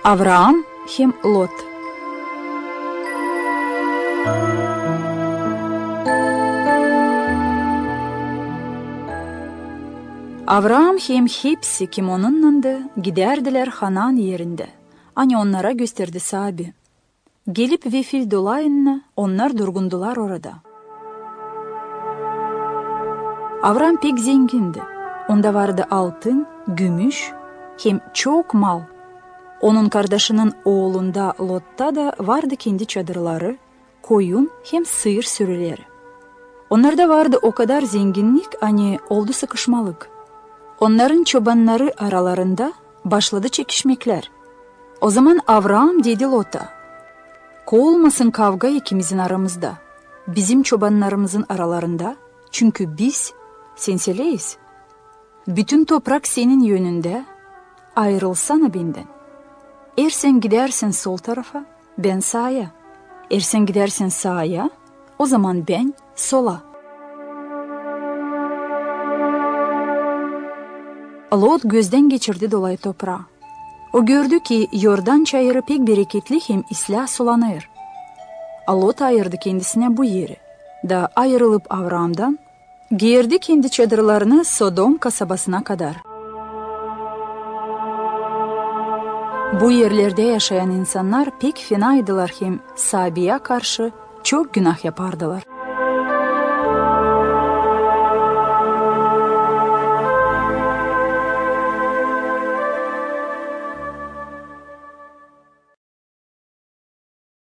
Авраам hem Lot. Avraam hem hepsi kim onunlandı giderdiler Hanan yerinde. Hani onlara gösterdi sahibi. Gelip Vifil dolayınına onlar durgundular orada. Avraam pek zengindi. Onda vardı altın, gümüş, hem çok mal. Onun kardeşinin oğlunda Lot'ta da vardı kendi çadırları, koyun hem sığır sürüleri. Onlarda vardı o kadar zenginlik, hani oldu sıkışmalık. Onların çobanları aralarında başladı çekişmekler. O zaman Avraam dedi Lot'a, "Kovulmasın kavga ikimizin aramızda, bizim çobanlarımızın aralarında, çünkü biz senseleyiz. Bütün toprak senin yönünde, ayrılsana benden. Eğer sen gidersin sol tarafa, ben sağa. Eğer sen gidersin sağa, o zaman ben sola." Lot gözden geçirdi dolayı toprağı. O gördü ki Yordan çayırı pek bereketli hem islah sulanır. Lot ayırdı kendisine bu yeri. Da ayrılıp Avraam'dan girdi kendi çadırlarını Sodom kasabasına kadar. Bu yerlerde yaşayan insanlar pek fenaydılar hem sahabeye karşı çok günah yapardılar.